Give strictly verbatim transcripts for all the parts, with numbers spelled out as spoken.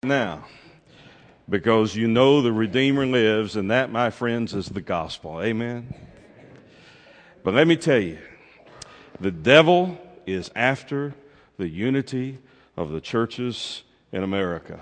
now, because you know the Redeemer lives, and that, my friends, is the gospel. Amen? But let me tell you, the devil is after the unity of the churches in America.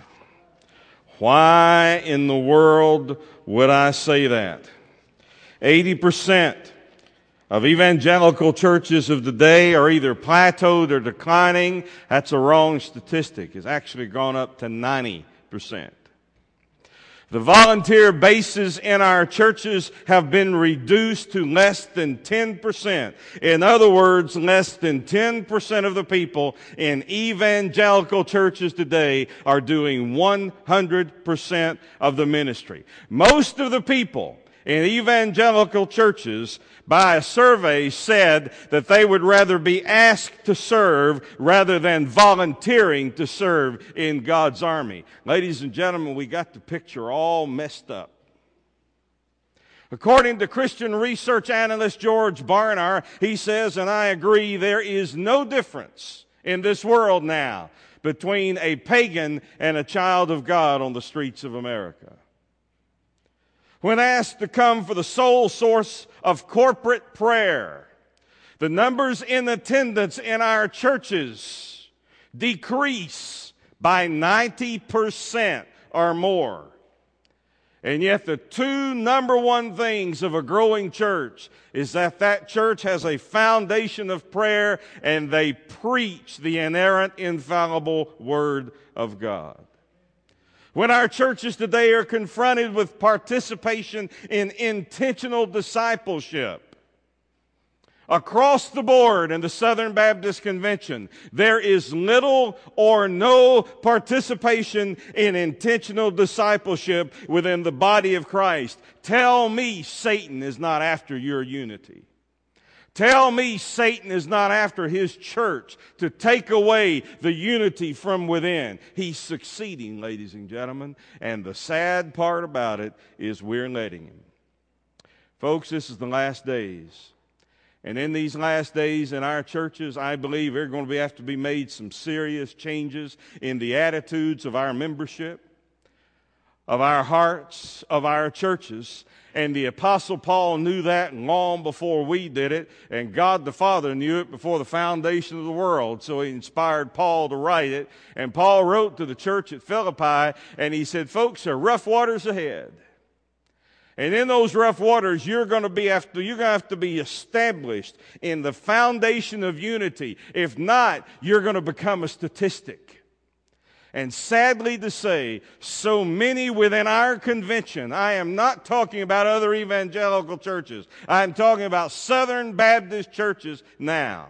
Why in the world would I say that? eighty percent of evangelical churches of today are either plateaued or declining. That's a wrong statistic. It's actually gone up to ninety percent. The volunteer bases in our churches have been reduced to less than ten percent. In other words, less than ten percent of the people in evangelical churches today are doing one hundred percent of the ministry. Most of the people in evangelical churches, by a survey, said that they would rather be asked to serve rather than volunteering to serve in God's army. Ladies and gentlemen, we got the picture all messed up. According to Christian research analyst George Barnard, he says, and I agree, there is no difference in this world now between a pagan and a child of God on the streets of America. When asked to come for the sole source of corporate prayer, the numbers in attendance in our churches decrease by ninety percent or more. And yet the two number one things of a growing church is that that church has a foundation of prayer and they preach the inerrant, infallible Word of God. When our churches today are confronted with participation in intentional discipleship, across the board in the Southern Baptist Convention, there is little or no participation in intentional discipleship within the body of Christ. Tell me Satan is not after your unity. Tell me Satan is not after his church to take away the unity from within. He's succeeding, ladies and gentlemen, and the sad part about it is we're letting him. Folks, this is the last days. And in these last days in our churches, I believe there are going to be, have to be made some serious changes in the attitudes of our membership, of our hearts, of our churches. And the Apostle Paul knew that long before we did it, and God the Father knew it before the foundation of the world, so he inspired Paul to write it. And Paul wrote to the church at Philippi, and he said, folks, there are rough waters ahead. And in those rough waters, you're going to be after, you're going to have to be established in the foundation of unity. If not, you're going to become a statistic. And sadly to say, so many within our convention, I am not talking about other evangelical churches. I'm talking about Southern Baptist churches now.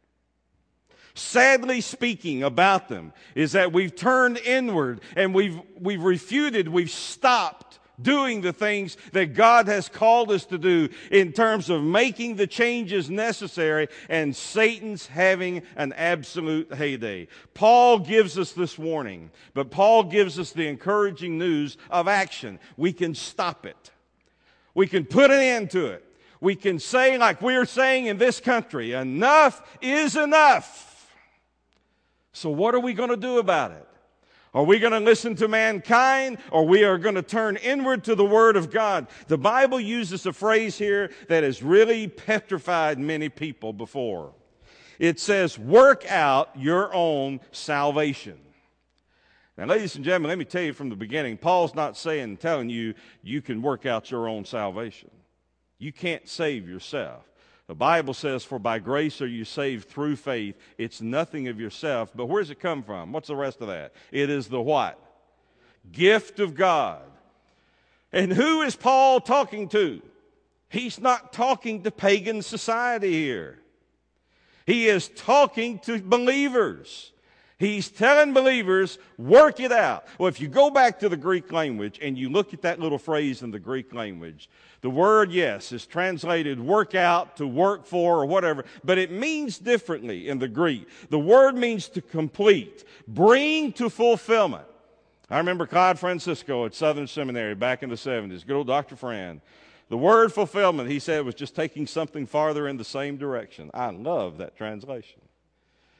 Sadly speaking about them is that we've turned inward and we've, we've refuted, we've stopped doing the things that God has called us to do in terms of making the changes necessary, and Satan's having an absolute heyday. Paul gives us this warning, but Paul gives us the encouraging news of action. We can stop it. We can put an end to it. We can say, like we're saying in this country, enough is enough. So what are we going to do about it? Are we going to listen to mankind, or we are going to turn inward to the Word of God? The Bible uses a phrase here that has really petrified many people before. It says, work out your own salvation. Now, ladies and gentlemen, let me tell you from the beginning, Paul's not saying, telling you, you can work out your own salvation. You can't save yourself. The Bible says, for by grace are you saved through faith. It's nothing of yourself. But where does it come from? What's the rest of that? It is the what? Gift of God. And who is Paul talking to? He's not talking to pagan society here. He is talking to believers. He's telling believers, work it out. Well, if you go back to the Greek language and you look at that little phrase in the Greek language, the word, yes, is translated work out, to work for, or whatever, but it means differently in the Greek. The word means to complete, bring to fulfillment. I remember Clyde Francisco at Southern Seminary back in the seventies, good old Doctor Fran. The word fulfillment, he said, was just taking something farther in the same direction. I love that translation.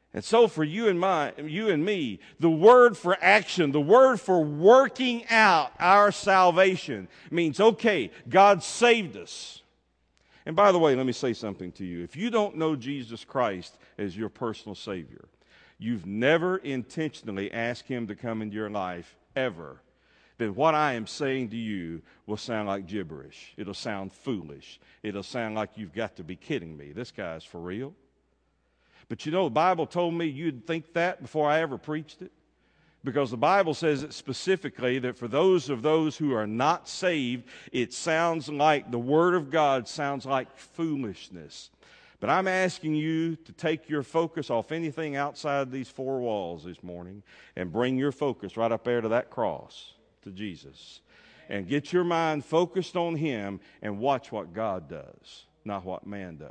And so for you and my, you and me, the word for action, the word for working out our salvation means, okay, God saved us. And by the way, let me say something to you. If you don't know Jesus Christ as your personal Savior, you've never intentionally asked Him to come into your life, ever, then what I am saying to you will sound like gibberish. It'll sound foolish. It'll sound like you've got to be kidding me. This guy's for real. But you know, the Bible told me you'd think that before I ever preached it. Because the Bible says it specifically that for those of those who are not saved, it sounds like, the Word of God sounds like foolishness. But I'm asking you to take your focus off anything outside these four walls this morning and bring your focus right up there to that cross, to Jesus. And get your mind focused on Him and watch what God does, not what man does.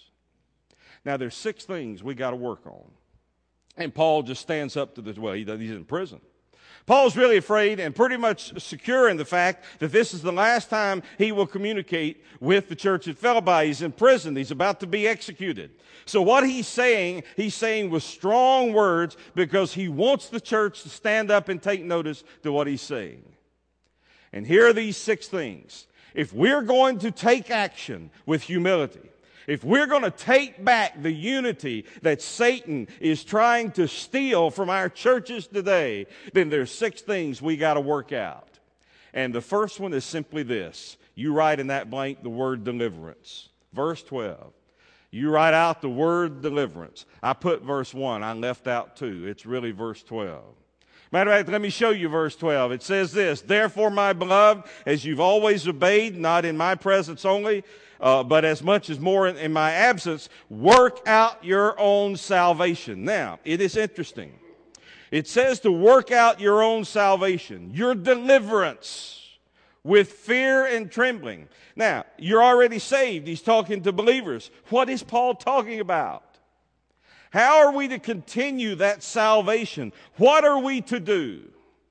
Now, there's six things we got to work on. And Paul just stands up to this. Well, he, he's in prison. Paul's really afraid and pretty much secure in the fact that this is the last time he will communicate with the church at Philippi. He's in prison. He's about to be executed. So what he's saying, he's saying with strong words because he wants the church to stand up and take notice to what he's saying. And here are these six things. If we're going to take action with humility, if we're going to take back the unity that Satan is trying to steal from our churches today, then there's six things we got to work out. And the first one is simply this. You write in that blank the word deliverance. Verse twelve. You write out the word deliverance. I put verse one. I left out two. It's really verse twelve. Matter of fact, let me show you verse twelve. It says this, "Therefore, my beloved, as you've always obeyed, not in my presence only, Uh, but as much as more in, in my absence, work out your own salvation." Now, it is interesting. It says to work out your own salvation, your deliverance, with fear and trembling. Now, you're already saved. He's talking to believers. What is Paul talking about? How are we to continue that salvation? What are we to do?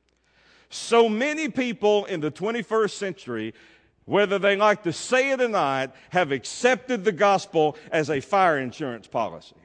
So many people in the twenty-first century, whether they like to say it or not, have accepted the gospel as a fire insurance policy.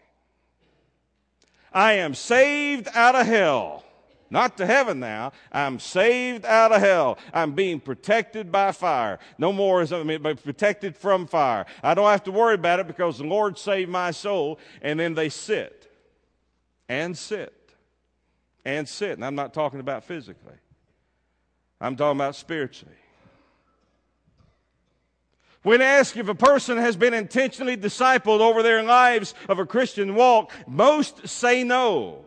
I am saved out of hell. Not to heaven now. I'm saved out of hell. I'm being protected by fire. No more is I mean, but protected from fire. I don't have to worry about it because the Lord saved my soul. And then they sit and sit and sit. And I'm not talking about physically. I'm talking about spiritually. When asked if a person has been intentionally discipled over their lives of a Christian walk, most say no.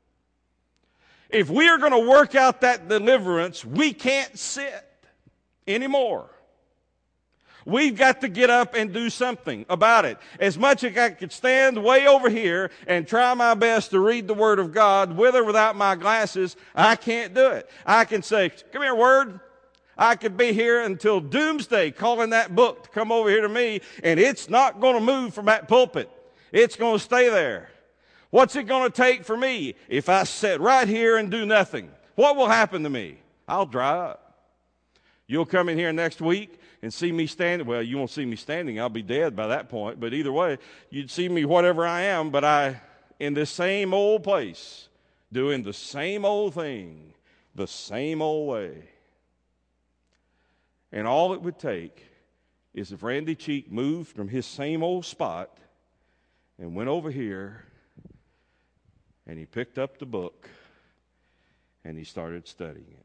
If we are going to work out that deliverance, we can't sit anymore. We've got to get up and do something about it. As much as I could stand way over here and try my best to read the Word of God, with or without my glasses, I can't do it. I can say, "Come here, Word." I could be here until doomsday calling that book to come over here to me, and it's not going to move from that pulpit. It's going to stay there. What's it going to take for me if I sit right here and do nothing? What will happen to me? I'll dry up. You'll come in here next week and see me standing. Well, you won't see me standing. I'll be dead by that point. But either way, you'd see me whatever I am, but I in this same old place, doing the same old thing, the same old way. And all it would take is if Randy Cheek moved from his same old spot and went over here and he picked up the book and he started studying it.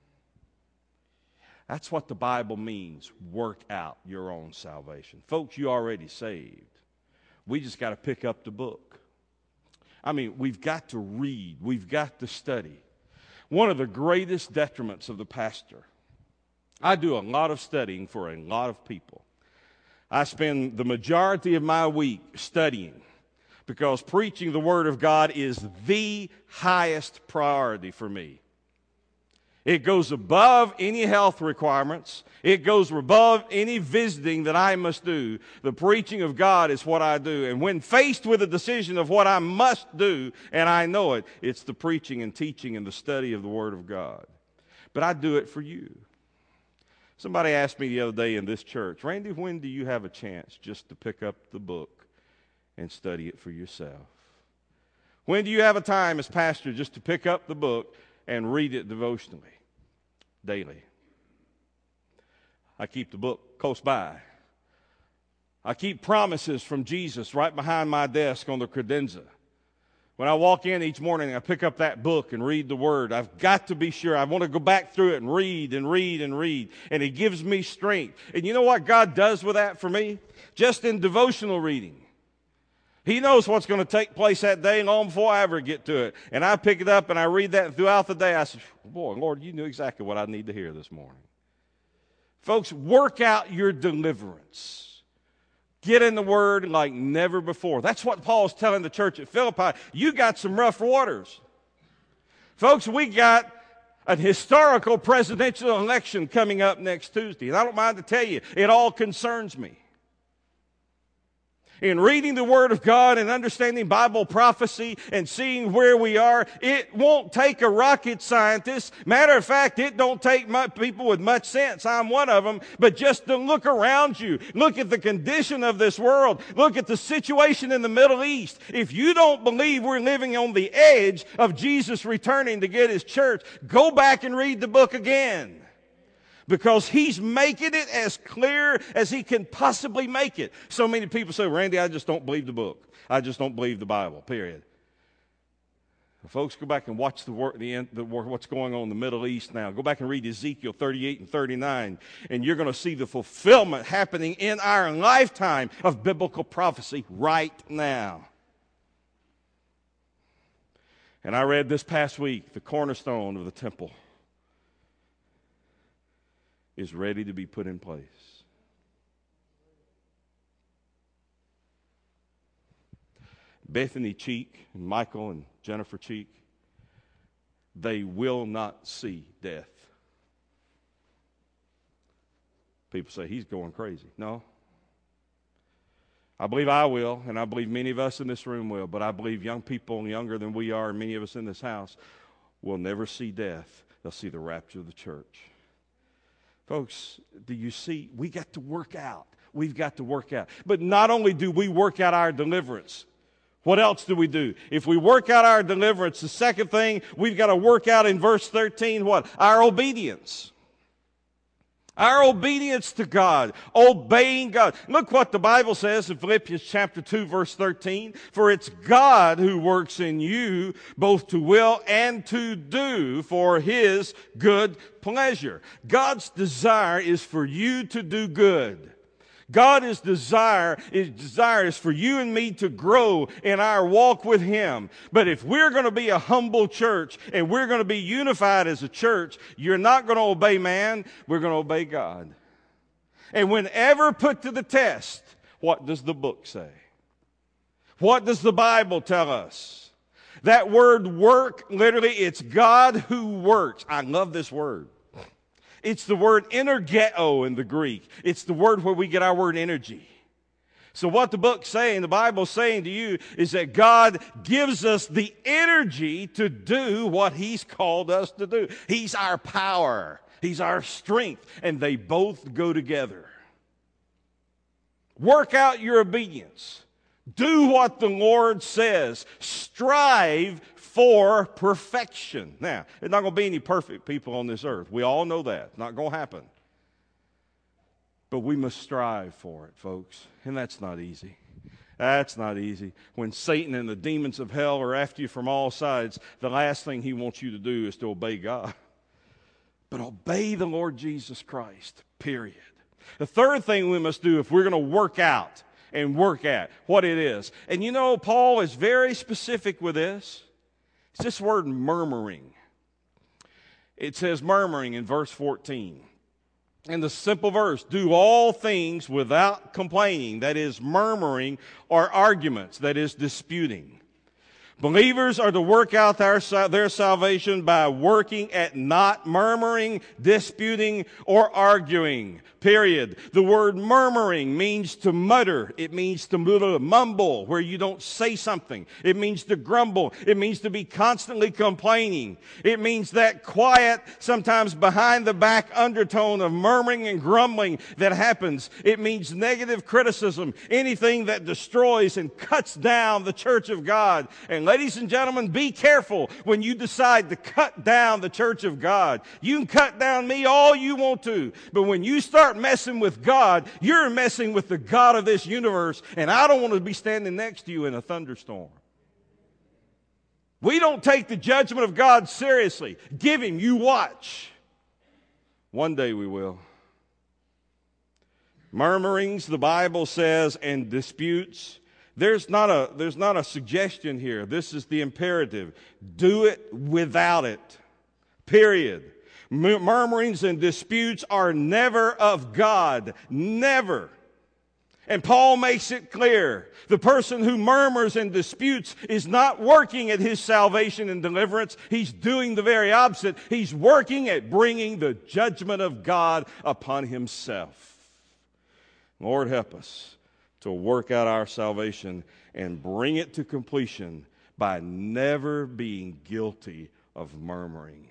That's what the Bible means, work out your own salvation. Folks, you already saved. We just got to pick up the book. I mean, we've got to read. We've got to study. One of the greatest detriments of the pastor, I do a lot of studying for a lot of people. I spend the majority of my week studying because preaching the Word of God is the highest priority for me. It goes above any health requirements. It goes above any visiting that I must do. The preaching of God is what I do. And when faced with a decision of what I must do, and I know it, it's the preaching and teaching and the study of the Word of God. But I do it for you. Somebody asked me the other day in this church, "Randy, when do you have a chance just to pick up the book and study it for yourself?" When do you have a time as pastor just to pick up the book and read it devotionally? Daily. I keep the book close by. I keep promises from Jesus right behind my desk on the credenza. When I walk in each morning, I pick up that book and read the Word. I've got to be sure. I want to go back through it and read and read and read. And it gives me strength. And you know what God does with that for me? Just in devotional reading. He knows what's going to take place that day long before I ever get to it. And I pick it up and I read that, and throughout the day I say, boy, Lord, you knew exactly what I need to hear this morning. Folks, work out your deliverance. Get in the Word like never before. That's what Paul's telling the church at Philippi. You got some rough waters. Folks, we got a historical presidential election coming up next Tuesday. And I don't mind to tell you, it all concerns me. In reading the Word of God and understanding Bible prophecy and seeing where we are, it won't take a rocket scientist. Matter of fact, it don't take much people with much sense. I'm one of them. But just to look around you, look at the condition of this world, look at the situation in the Middle East. If you don't believe we're living on the edge of Jesus returning to get His church, go back and read the book again. Because He's making it as clear as He can possibly make it. So many people say, Randy, I just don't believe the book. I just don't believe the Bible, period. Well, folks, go back and watch the, work, the, the what's going on in the Middle East now. Go back and read Ezekiel thirty-eight and thirty-nine, and you're going to see the fulfillment happening in our lifetime of biblical prophecy right now. And I read this past week, the cornerstone of the temple is ready to be put in place. Bethany Cheek and Michael and Jennifer Cheek, they will not see death. People say, he's going crazy. No. I believe I will, and I believe many of us in this room will, but I believe young people younger than we are, and many of us in this house, will never see death. They'll see the rapture of the church. Folks, do you see? We got to work out. We've got to work out. But not only do we work out our deliverance, what else do we do? If we work out our deliverance, the second thing we've got to work out in verse thirteen, what? Our obedience. Our obedience to God, obeying God. Look what the Bible says in Philippians chapter two, verse thirteen. For it's God who works in you both to will and to do for His good pleasure. God's desire is for you to do good. God's desire is desire is for you and me to grow in our walk with Him. But if we're going to be a humble church and we're going to be unified as a church, you're not going to obey man, we're going to obey God. And whenever put to the test, what does the book say? What does the Bible tell us? That word work, literally, it's God who works. I love this word. It's the word energeo in the Greek. It's the word where we get our word energy. So what the book's saying, the Bible's saying to you, is that God gives us the energy to do what He's called us to do. He's our power. He's our strength. And they both go together. Work out your obedience. Do what the Lord says. Strive for perfection. Now, there's not going to be any perfect people on this earth. We all know that. It's not going to happen. But we must strive for it, folks. And that's not easy. That's not easy. When Satan and the demons of hell are after you from all sides, the last thing he wants you to do is to obey God. But obey the Lord Jesus Christ, period. The third thing we must do if we're going to work out and work at what it is. And you know, Paul is very specific with this. It's this word murmuring. It says murmuring in verse fourteen. In the simple verse, do all things without complaining, that is murmuring, or arguments, that is disputing. Believers are to work out their, their salvation by working at not murmuring, disputing, or arguing. Period. The word murmuring means to mutter. It means to mumble, where you don't say something. It means to grumble. It means to be constantly complaining. It means that quiet, sometimes behind the back undertone of murmuring and grumbling that happens. It means negative criticism, anything that destroys and cuts down the church of God. And Ladies and gentlemen, be careful when you decide to cut down the church of God. You can cut down me all you want to, but when you start messing with God, you're messing with the God of this universe, and I don't want to be standing next to you in a thunderstorm. We don't take the judgment of God seriously. Give him, you watch. One day we will. Murmurings, the Bible says, and disputes. There's not a, there's not a suggestion here. This is the imperative. Do it without it. Period. Murmurings and disputes are never of God. Never. And Paul makes it clear. The person who murmurs and disputes is not working at his salvation and deliverance. He's doing the very opposite. He's working at bringing the judgment of God upon himself. Lord, help us to work out our salvation and bring it to completion by never being guilty of murmuring.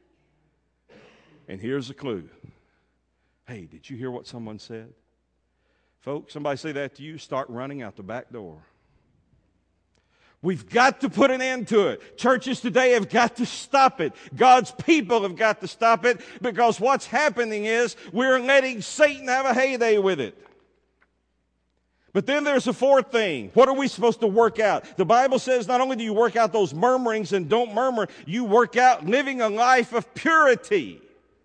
And here's the clue. Hey, did you hear what someone said? Folks, somebody say that to you, start running out the back door. We've got to put an end to it. Churches today have got to stop it. God's people have got to stop it, because what's happening is we're letting Satan have a heyday with it. But then there's a fourth thing. What are we supposed to work out? The Bible says not only do you work out those murmurings and don't murmur, you work out living a life of purity.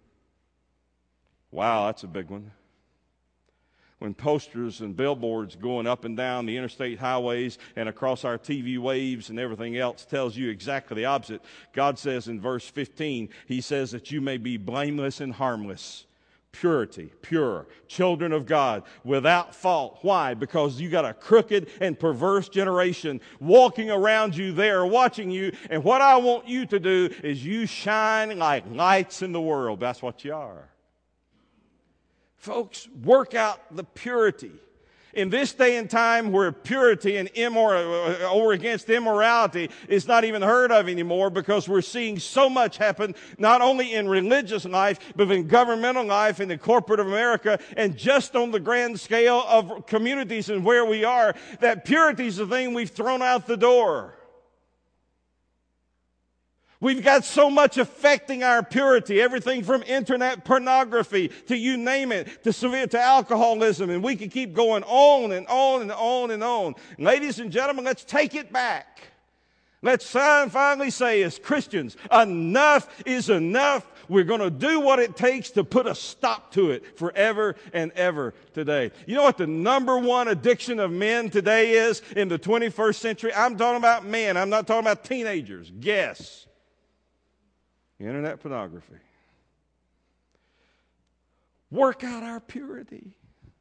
Wow, that's a big one. When posters and billboards going up and down the interstate highways and across our T V waves and everything else tells you exactly the opposite. God says in verse fifteen, he says that you may be blameless and harmless. Purity, pure, children of God, without fault. Why? Because you got a crooked and perverse generation walking around you there, watching you. And what I want you to do is you shine like lights in the world. That's what you are. Folks, work out the purity. In this day and time where purity and immor- over against immorality is not even heard of anymore, because we're seeing so much happen not only in religious life but in governmental life and in corporate America, and just on the grand scale of communities and where we are, that purity is the thing we've thrown out the door. We've got so much affecting our purity, everything from internet pornography to you name it, to severe, to alcoholism, and we can keep going on and on and on and on. Ladies and gentlemen, let's take it back. Let's finally say as Christians, enough is enough. We're going to do what it takes to put a stop to it forever and ever today. You know what the number one addiction of men today is in the twenty-first century? I'm talking about men. I'm not talking about teenagers. Guess. Internet pornography. Work out our purity.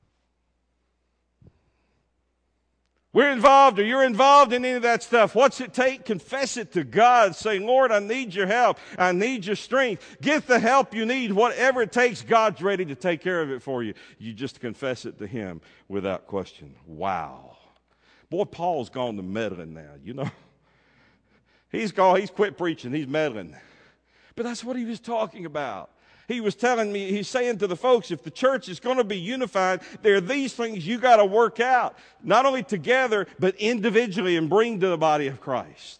We're involved, or you're involved in any of that stuff. What's it take? Confess it to God. Say, Lord, I need your help. I need your strength. Get the help you need. Whatever it takes, God's ready to take care of it for you. You just confess it to him without question. Wow. Boy, Paul's gone to meddling now, you know. He's gone, he's quit preaching. He's meddling. But that's what he was talking about. He was telling me, he's saying to the folks, if the church is going to be unified, there are these things you got to work out, not only together, but individually, and bring to the body of Christ.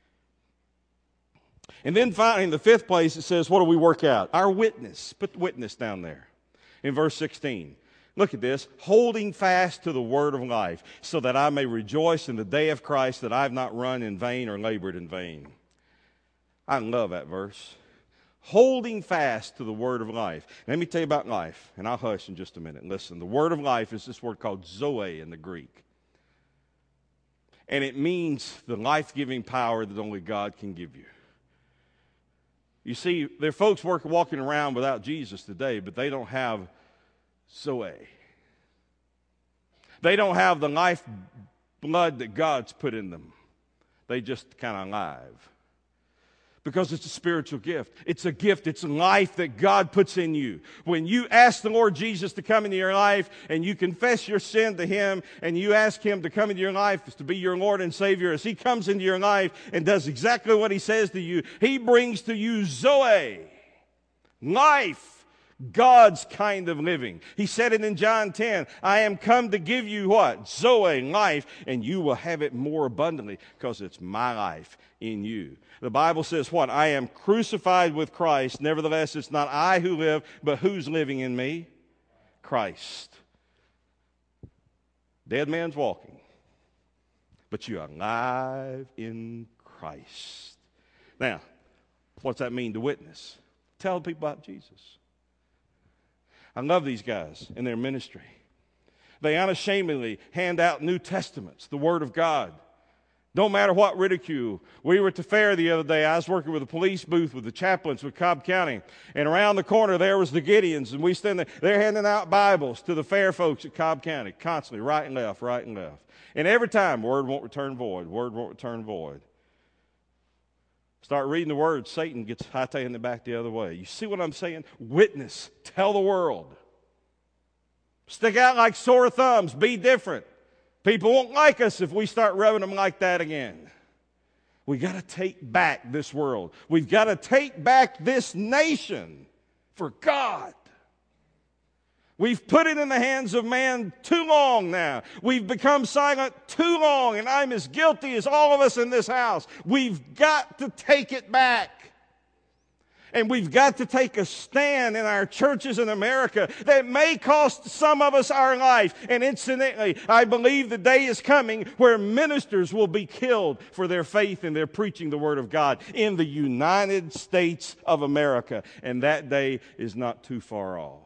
And then finally, in the fifth place, it says, what do we work out? Our witness. Put the witness down there in verse sixteen. Look at this. Holding fast to the word of life, so that I may rejoice in the day of Christ, that I have not run in vain or labored in vain. I love that verse. Holding fast to the word of life. Let me tell you about life, and I'll hush in just a minute. Listen, the word of life is this word called zoe in the Greek. And it means the life-giving power that only God can give you. You see, there are folks work, walking around without Jesus today, but they don't have zoe. They don't have the life blood that God's put in them. They just kind of alive. Because it's a spiritual gift. It's a gift. It's life that God puts in you. When you ask the Lord Jesus to come into your life and you confess your sin to him and you ask him to come into your life to be your Lord and Savior, as he comes into your life and does exactly what he says to you, he brings to you zoe, life, God's kind of living. He said it in John ten, I am come to give you what? Zoe, life, and you will have it more abundantly because it's my life in you. The Bible says what? I am crucified with Christ. Nevertheless, it's not I who live, but who's living in me? Christ. Dead man's walking, but you are alive in Christ. Now, what's that mean to witness? Tell people about Jesus. I love these guys in their ministry. They unashamedly hand out New Testaments, the Word of God. Don't matter what ridicule. We were at the fair the other day. I was working with a police booth with the chaplains with Cobb County. And around the corner there was the Gideons. And we stand there. They're handing out Bibles to the fair folks at Cobb County. Constantly, right and left, right and left. And every time, word won't return void. Word won't return void. Start reading the Word, Satan gets hightailing it back the other way. You see what I'm saying? Witness. Tell the world. Stick out like sore thumbs. Be different. People won't like us if we start rubbing them like that again. We've got to take back this world. We've got to take back this nation for God. We've put it in the hands of man too long now. We've become silent too long, and I'm as guilty as all of us in this house. We've got to take it back. And we've got to take a stand in our churches in America that may cost some of us our life. And incidentally, I believe the day is coming where ministers will be killed for their faith and their preaching the Word of God in the United States of America. And that day is not too far off.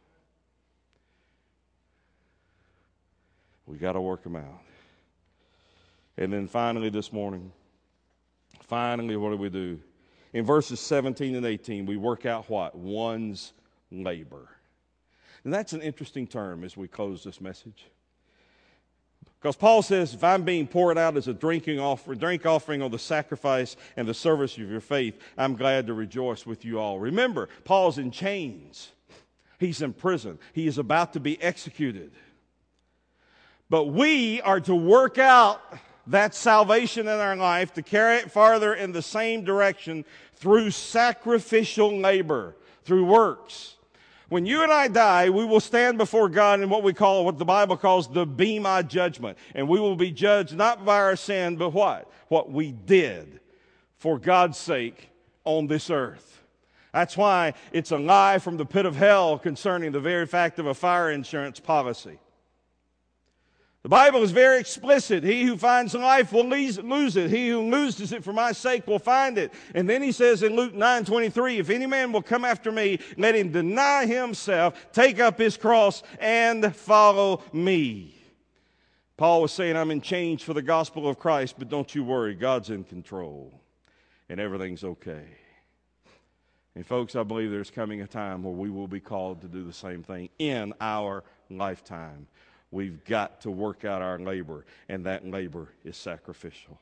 We got to work them out. And then finally this morning, finally what do we do? In verses seventeen and eighteen, we work out what? One's labor. And that's an interesting term as we close this message. Because Paul says, if I'm being poured out as a drinking offering, drink offering on the sacrifice and the service of your faith, I'm glad to rejoice with you all. Remember, Paul's in chains. He's in prison. He is about to be executed. But we are to work out that salvation in our life, to carry it farther in the same direction through sacrificial labor, through works. When you and I die, we will stand before God in what we call, what the Bible calls the Bema judgment. And we will be judged not by our sin, but what? What we did for God's sake on this earth. That's why it's a lie from the pit of hell concerning the very fact of a fire insurance policy. The Bible is very explicit. He who finds life will lose it. He who loses it for my sake will find it. And then he says in Luke nine twenty-three, if any man will come after me, let him deny himself, take up his cross, and follow me. Paul was saying, I'm in chains for the gospel of Christ, but don't you worry, God's in control, and everything's okay. And folks, I believe there's coming a time where we will be called to do the same thing in our lifetime. We've got to work out our labor, and that labor is sacrificial.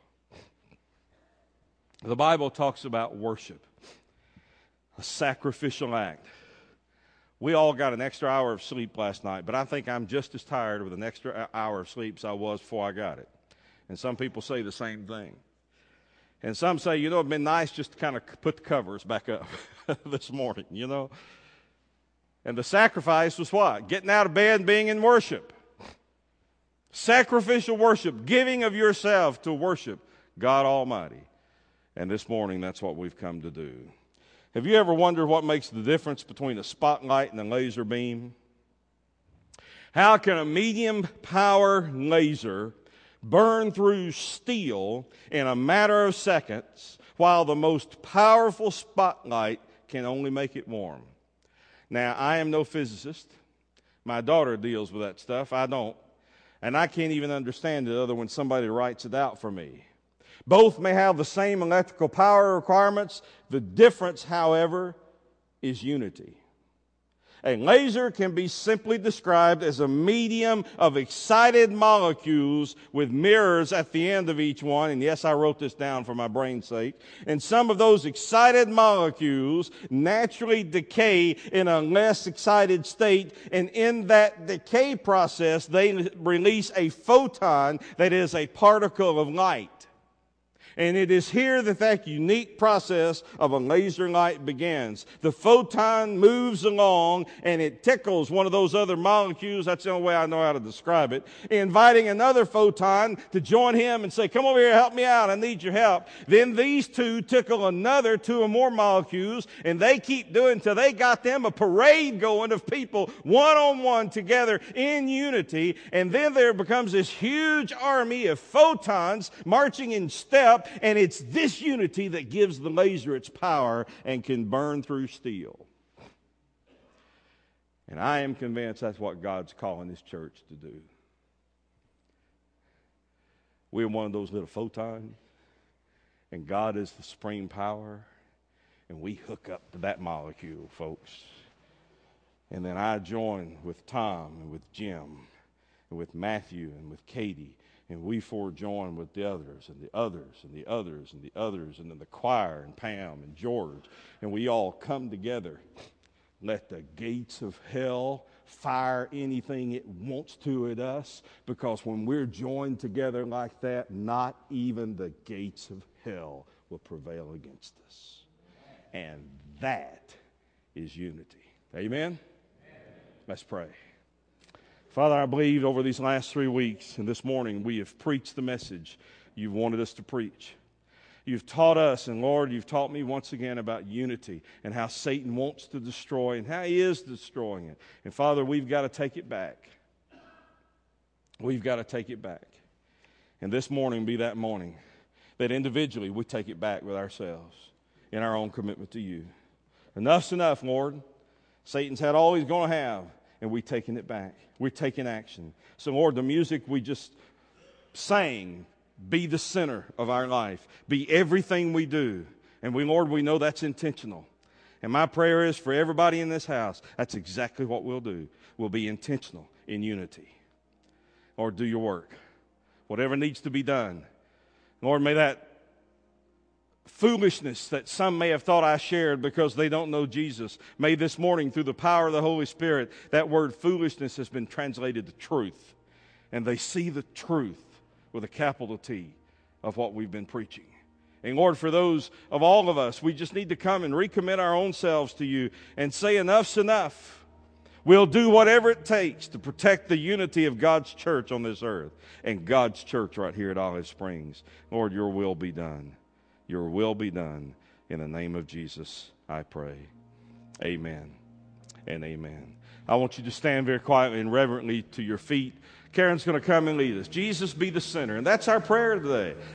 The Bible talks about worship, a sacrificial act. We all got an extra hour of sleep last night, but I think I'm just as tired with an extra hour of sleep as I was before I got it. And some people say the same thing. And some say, you know, it'd been nice just to kind of put the covers back up this morning, you know. And the sacrifice was what? Getting out of bed and being in worship. Sacrificial worship, giving of yourself to worship God Almighty. And this morning, that's what we've come to do. Have you ever wondered what makes the difference between a spotlight and a laser beam? How can a medium power laser burn through steel in a matter of seconds while the most powerful spotlight can only make it warm? Now, I am no physicist. My daughter deals with that stuff. I don't. And I can't even understand it other when somebody writes it out for me. Both may have the same electrical power requirements. The difference, however, is unity. A laser can be simply described as a medium of excited molecules with mirrors at the end of each one. And yes, I wrote this down for my brain's sake. And some of those excited molecules naturally decay in a less excited state. And in that decay process, they release a photon that is a particle of light. And it is here that that unique process of a laser light begins. The photon moves along and it tickles one of those other molecules. That's the only way I know how to describe it. Inviting another photon to join him and say, come over here, help me out. I need your help. Then these two tickle another two or more molecules, and they keep doing until they got them a parade going of people one-on-one together in unity. And then there becomes this huge army of photons marching in step. And it's this unity that gives the laser its power and can burn through steel. And I am convinced that's what God's calling His church to do. We're one of those little photons, and God is the supreme power, and we hook up to that molecule, folks. And then I join with Tom and with Jim and with Matthew and with Katie. And we four join with the others and the others and the others and the others and then the choir and Pam and George. And we all come together. Let the gates of hell fire anything it wants to at us. Because when we're joined together like that, not even the gates of hell will prevail against us. And that is unity. Amen? Amen. Let's pray. Father, I believe over these last three weeks and this morning we have preached the message you've wanted us to preach. You've taught us, and Lord, you've taught me once again about unity and how Satan wants to destroy and how he is destroying it. And Father, we've got to take it back. We've got to take it back. And this morning be that morning that individually we take it back with ourselves in our own commitment to you. Enough's enough, Lord. Satan's had all he's going to have. And we're taking it back. We're taking action. So, Lord, the music we just sang, be the center of our life. Be everything we do. And we, Lord, we know that's intentional. And my prayer is for everybody in this house, that's exactly what we'll do. We'll be intentional in unity. Lord, do your work. Whatever needs to be done. Lord, may that foolishness that some may have thought I shared because they don't know Jesus, may this morning through the power of the Holy Spirit, that word foolishness has been translated to truth. And they see the truth with a capital T of what we've been preaching. And Lord, for those of all of us, we just need to come and recommit our own selves to you and say enough's enough. We'll do whatever it takes to protect the unity of God's church on this earth and God's church right here at Olive Springs. Lord, your will be done. Your will be done. In the name of Jesus, I pray. Amen and amen. I want you to stand very quietly and reverently to your feet. Karen's going to come and lead us. Jesus be the center. And that's our prayer today.